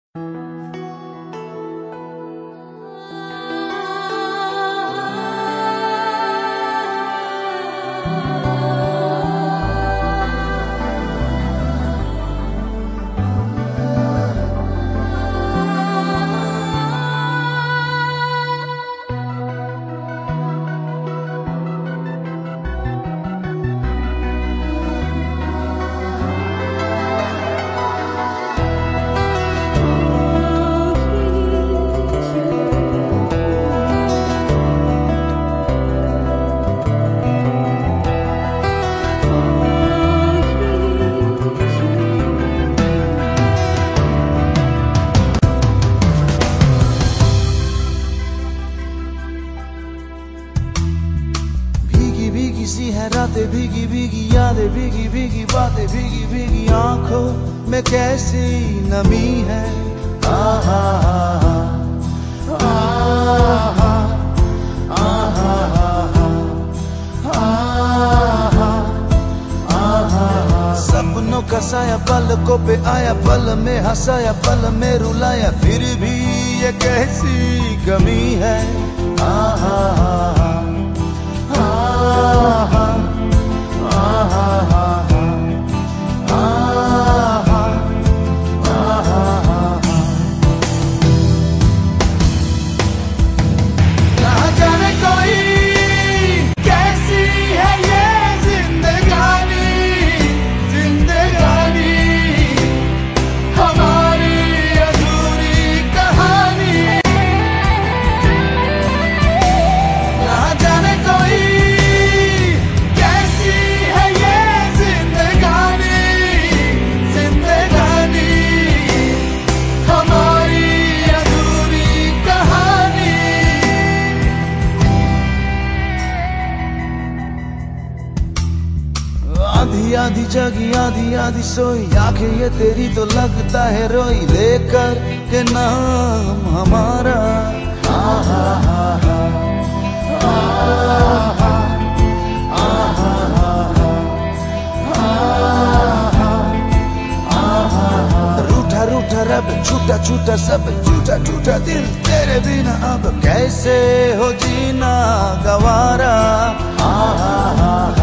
भीगी सी है रातें, भीगी भीगी यादें, भीगी भीगी बातें, भीगी भीगी आंखों में कैसी नमी है। आहा आहा आहा आहा आहा। सपनों का साया पलकों पे आया, पल में हंसाया, पल में रुलाया, फिर भी ये कैसी कमी है। आहा आधी आधी जगी आधी आधी सोई, आंखें ये तेरी तो लगता है रोई, लेकर के नाम हमारा। आहा आहा आहा आहा। रूठा रूठा रब, छूटा छूटा सब, टूटा टूटा दिल, तेरे बिना अब कैसे हो जीना गवारा। आहा आहा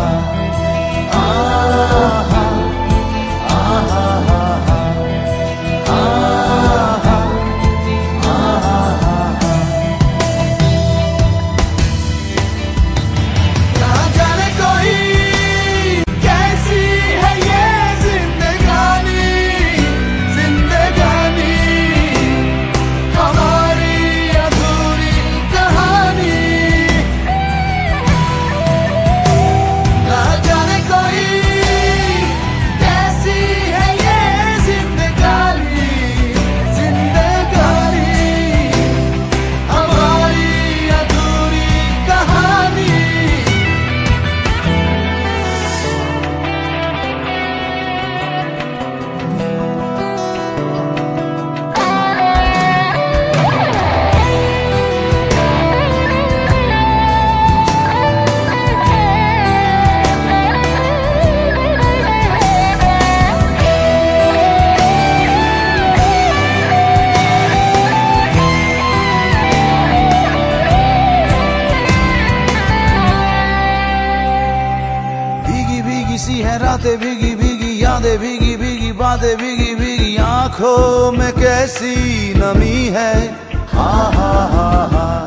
सी है रातें, भीगी भीगी यादें, भीगी भीगी बातें, भीगी भीगी आंखों में कैसी नमी है। हा हा हा हा।